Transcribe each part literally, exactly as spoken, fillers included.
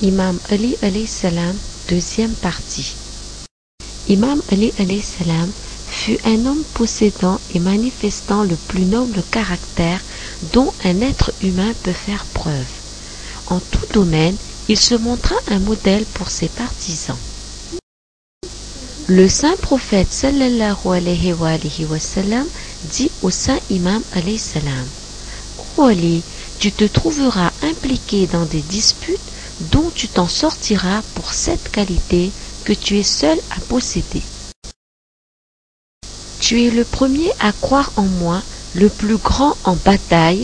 Imam Ali alayhi salam, deuxième partie. Imam Ali alayhi salam fut un homme possédant et manifestant le plus noble caractère dont un être humain peut faire preuve. En tout domaine, il se montra un modèle pour ses partisans. Le saint prophète sallallahu alayhi wa, alayhi wa sallam dit au saint imam alayhi salam: Ô Ali, tu te trouveras impliqué dans des disputes dont tu t'en sortiras pour cette qualité que tu es seul à posséder. Tu es le premier à croire en moi, le plus grand en bataille,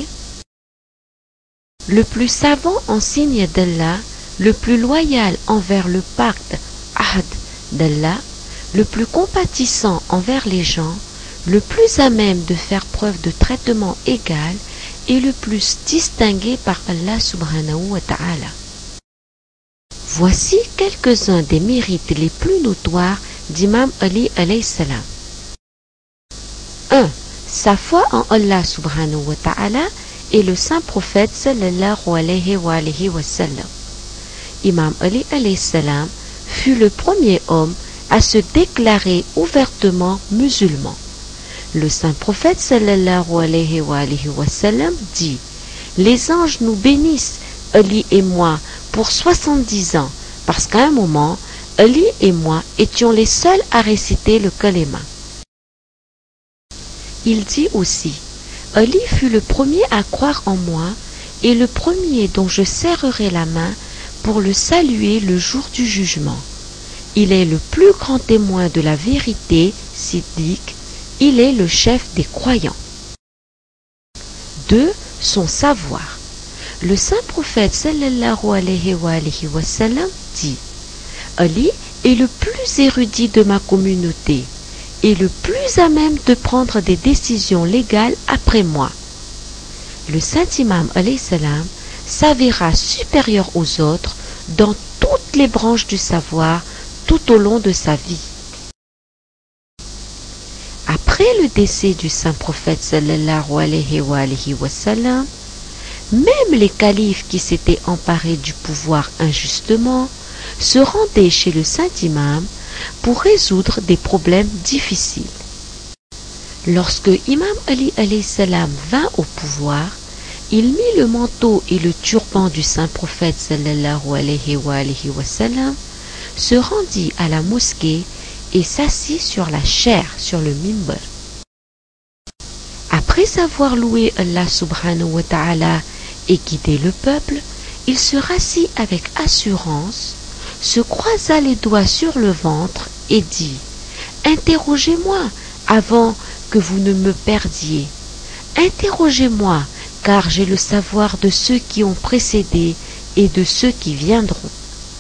le plus savant en signe d'Allah, le plus loyal envers le pacte Ahd d'Allah, le plus compatissant envers les gens, le plus à même de faire preuve de traitement égal et le plus distingué par Allah subhanahu wa ta'ala. Voici quelques-uns des mérites les plus notoires d'Imam Ali alayhi salam. un. Sa foi en Allah subhanahu wa ta'ala et le saint prophète sallallahu alayhi wa, alayhi wa sallam. Imam Ali alayhi salam fut le premier homme à se déclarer ouvertement musulman. Le saint prophète sallallahu alayhi wa, alayhi wa sallam dit: Les anges nous bénissent, Ali et moi, pour soixante-dix ans, parce qu'à un moment, Ali et moi étions les seuls à réciter le kalima. Il dit aussi: Ali fut le premier à croire en moi et le premier dont je serrerai la main pour le saluer le jour du jugement. Il est le plus grand témoin de la vérité, siddiq, il est le chef des croyants. deux. Son savoir. Le saint prophète sallallahu alayhi wa, alayhi wa sallam dit: Ali est le plus érudit de ma communauté et le plus à même de prendre des décisions légales après moi. Le saint imam alayhi salam s'avéra supérieur aux autres dans toutes les branches du savoir tout au long de sa vie. Après le décès du saint prophète sallallahu alayhi wa, alayhi wa sallam, même les califes qui s'étaient emparés du pouvoir injustement se rendaient chez le saint imam pour résoudre des problèmes difficiles. Lorsque Imam Ali alayhi salam vint au pouvoir, il mit le manteau et le turban du saint prophète sallallahu alayhi wa, alayhi wa sallam, se rendit à la mosquée et s'assit sur la chaire sur le mimbar. Après avoir loué Allah subhanahu wa ta'ala et guidé le peuple, il se rassit avec assurance, se croisa les doigts sur le ventre et dit: Interrogez-moi avant que vous ne me perdiez. Interrogez-moi, car j'ai le savoir de ceux qui ont précédé et de ceux qui viendront.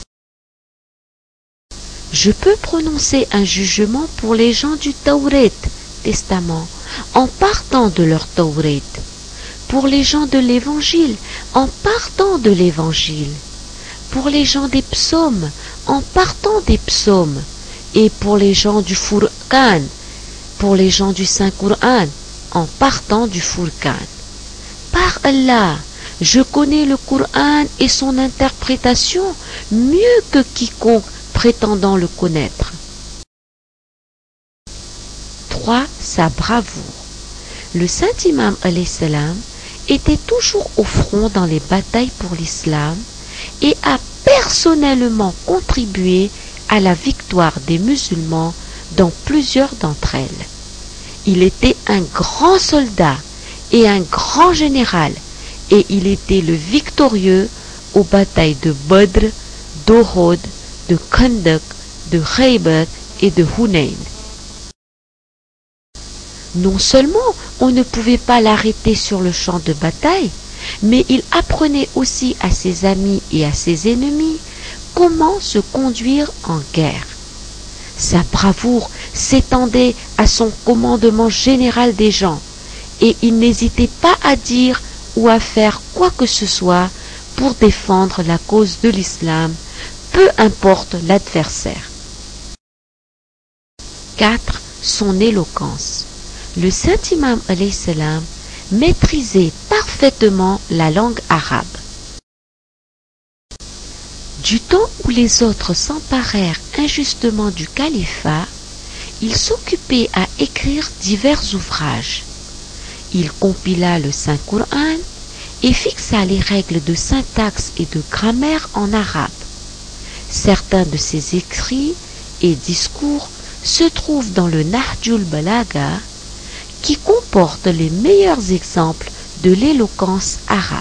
Je peux prononcer un jugement pour les gens du Tawrat, testament, en partant de leur Tawrat, pour les gens de l'Évangile, en partant de l'Évangile, pour les gens des psaumes, en partant des psaumes, et pour les gens du Furqan, pour les gens du Saint-Coran, en partant du Furqan. Par Allah, je connais le Coran et son interprétation mieux que quiconque prétendant le connaître. trois. Sa bravoure. Le saint imam alayhi salam était toujours au front dans les batailles pour l'islam et a personnellement contribué à la victoire des musulmans dans plusieurs d'entre elles. Il était un grand soldat et un grand général et il était le victorieux aux batailles de Badr, d'Uhud, de Khandaq, de Khaybar et de Hunayn. Non seulement on ne pouvait pas l'arrêter sur le champ de bataille, mais il apprenait aussi à ses amis et à ses ennemis comment se conduire en guerre. Sa bravoure s'étendait à son commandement général des gens, et il n'hésitait pas à dire ou à faire quoi que ce soit pour défendre la cause de l'islam, peu importe l'adversaire. quatre. Son éloquence. Le saint imam alayhi salam maîtrisait parfaitement la langue arabe. Du temps où les autres s'emparèrent injustement du califat, il s'occupait à écrire divers ouvrages. Il compila le Saint-Coran et fixa les règles de syntaxe et de grammaire en arabe. Certains de ses écrits et discours se trouvent dans le Nahjul Balaga, qui comporte les meilleurs exemples de l'éloquence arabe.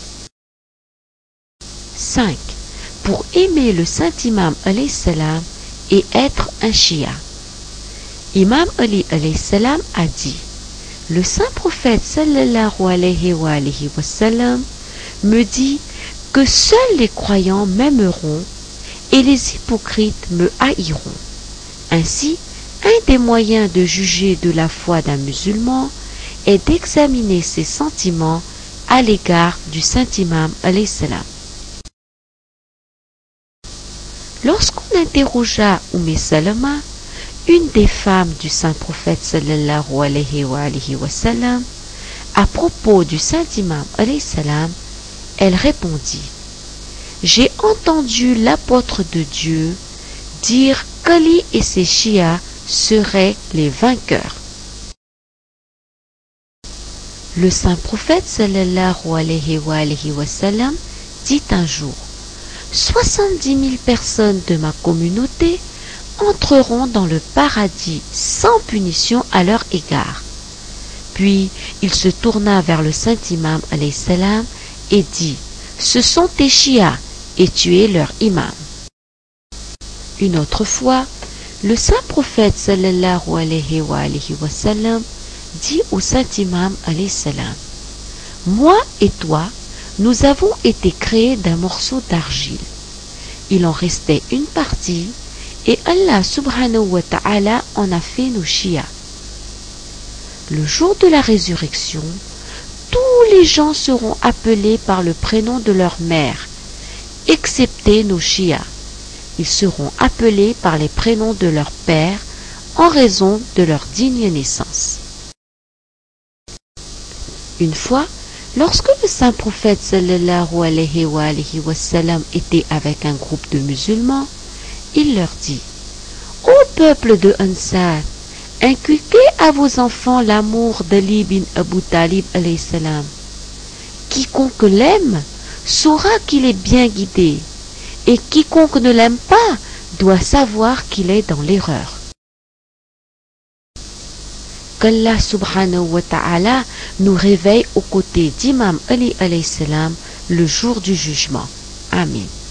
cinq. Pour aimer le Saint-Imam alayhi salam et être un Shia. Imam Ali alayhi salam a dit: le saint prophète sallallahu alayhi wa alayhi wa sallam me dit que seuls les croyants m'aimeront et les hypocrites me haïront. Ainsi, un des moyens de juger de la foi d'un musulman est d'examiner ses sentiments à l'égard du Saint-Imam alayhi salam. Lorsqu'on interrogea Umm Salama, une des femmes du saint prophète sallallahu alayhi wa alayhi wa sallam, à propos du Saint-Imam alayhi salam, elle répondit: j'ai entendu l'apôtre de Dieu dire qu'Ali et ses chiites seraient les vainqueurs. Le saint prophète sallallahu alayhi wa alayhi wa sallam dit un jour: soixante-dix mille personnes de ma communauté entreront dans le paradis sans punition à leur égard. Puis il se tourna vers le saint imam alayhi salam et dit: ce sont tes chiites et tu es leur imam. Une autre fois, le saint prophète sallallahu alayhi wa alayhi wa sallam dit au saint imam alayhi salam: moi et toi, nous avons été créés d'un morceau d'argile. Il en restait une partie et Allah subhanahu wa ta'ala en a fait nos chiites. Le jour de la résurrection, tous les gens seront appelés par le prénom de leur mère, excepté nos chiites. Ils seront appelés par les prénoms de leur père en raison de leur digne naissance. Une fois, lorsque le saint prophète sallallahu alayhi wa alayhi wa sallam était avec un groupe de musulmans, il leur dit: ô peuple de Ansar, inculquez à vos enfants l'amour d'Ali bin Abu Talib alayhi salam. Quiconque l'aime saura qu'il est bien guidé, et quiconque ne l'aime pas doit savoir qu'il est dans l'erreur. Qu'Allah subhanahu wa ta'ala nous réveille aux côtés d'Imam Ali alayhi salam le jour du jugement. Amin.